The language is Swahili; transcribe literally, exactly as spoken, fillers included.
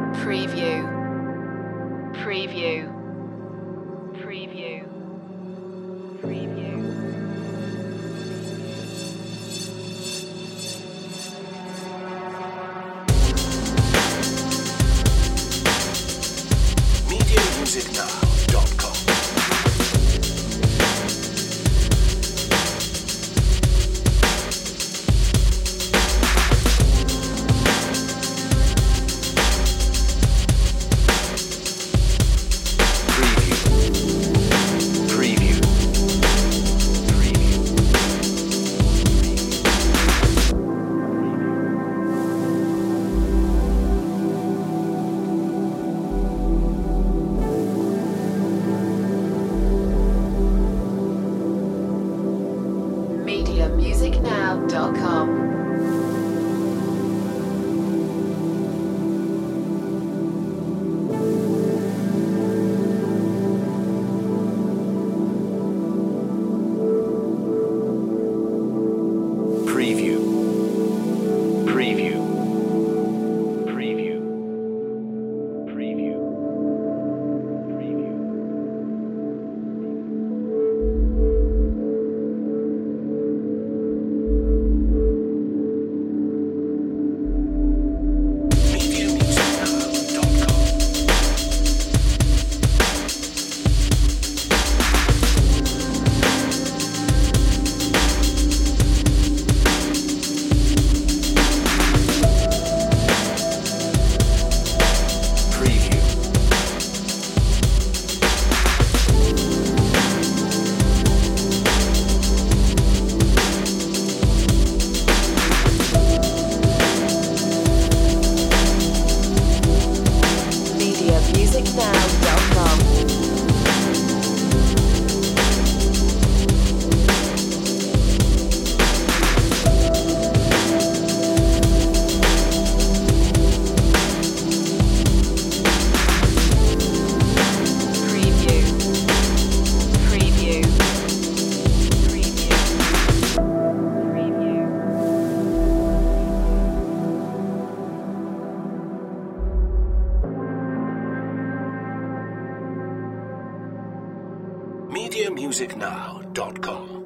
Preview. Preview. Preview. Preview. media music now dot com media music now dot com. Preview. Preview. Preview. Preview. Preview. media music now dot com Preview. media music now dot com. Preview. Preview. Preview. Preview. media music now dot com